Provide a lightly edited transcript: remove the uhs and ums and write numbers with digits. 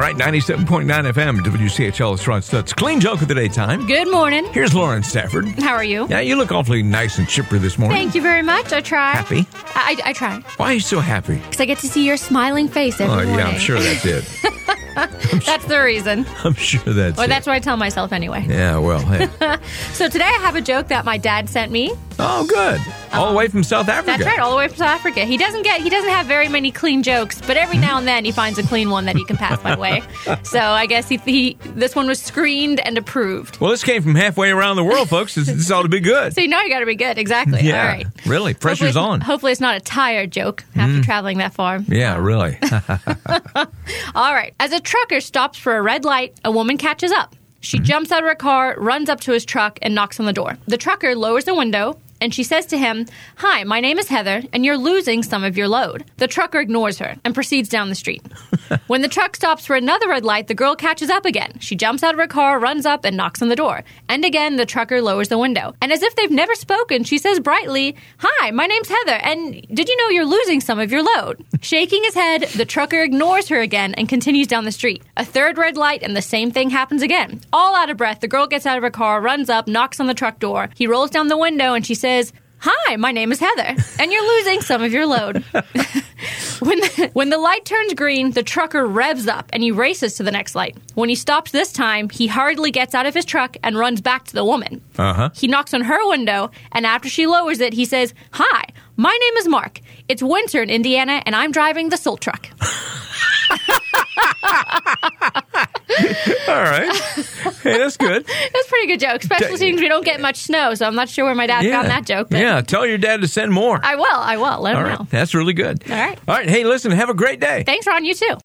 right, 97.9 FM, WCHL is Ron Stutz. Clean joke of the daytime. Good morning. Here's Lauren Stafford. How are you? Yeah, you look awfully nice and chipper this morning. Thank you very much. I try. Happy? I try. Why are you so happy? Because I get to see your smiling face every morning. Yeah, I'm sure that's it. That's the reason. I'm sure that's Or it. that's what I tell myself anyway. Yeah, well, hey. So today I have a joke that my dad sent me. Oh, good. All the way from South Africa. That's right, all the way from South Africa. He doesn't have very many clean jokes, but every now and then he finds a clean one that he can pass my way. So I guess this one was screened and approved. Well, this came from halfway around the world, folks. This ought to be good. So you know you got to be good. Exactly. Yeah, All right. really. Pressure's on. Hopefully it's not a tired joke after traveling that far. Yeah, really. All right. As a trucker stops for a red light, a woman catches up. She jumps out of her car, runs up to his truck, and knocks on the door. The trucker lowers the window, and she says to him, "Hi, my name is Heather, and you're losing some of your load." The trucker ignores her and proceeds down the street. When the truck stops for another red light, the girl catches up again. She jumps out of her car, runs up, and knocks on the door. And again, the trucker lowers the window. And as if they've never spoken, she says brightly, "Hi, my name's Heather, and did you know you're losing some of your load?" Shaking his head, the trucker ignores her again and continues down the street. A third red light, and the same thing happens again. All out of breath, the girl gets out of her car, runs up, knocks on the truck door. He rolls down the window, and she says, "Hi, my name is Heather, and you're losing some of your load." When the light turns green, the trucker revs up and he races to the next light. When he stops this time, he hurriedly gets out of his truck and runs back to the woman. He knocks on her window, and after she lowers it, he says, "Hi, my name is Mark. It's winter in Indiana, and I'm driving the Soul Truck." All right. Hey, that's good. That's a pretty good joke, especially since we don't get much snow, so I'm not sure where my dad found that joke. But yeah, tell your dad to send more. I will. Let him know. That's really good. All right. All right. Hey, listen, have a great day. Thanks, Ron. You too.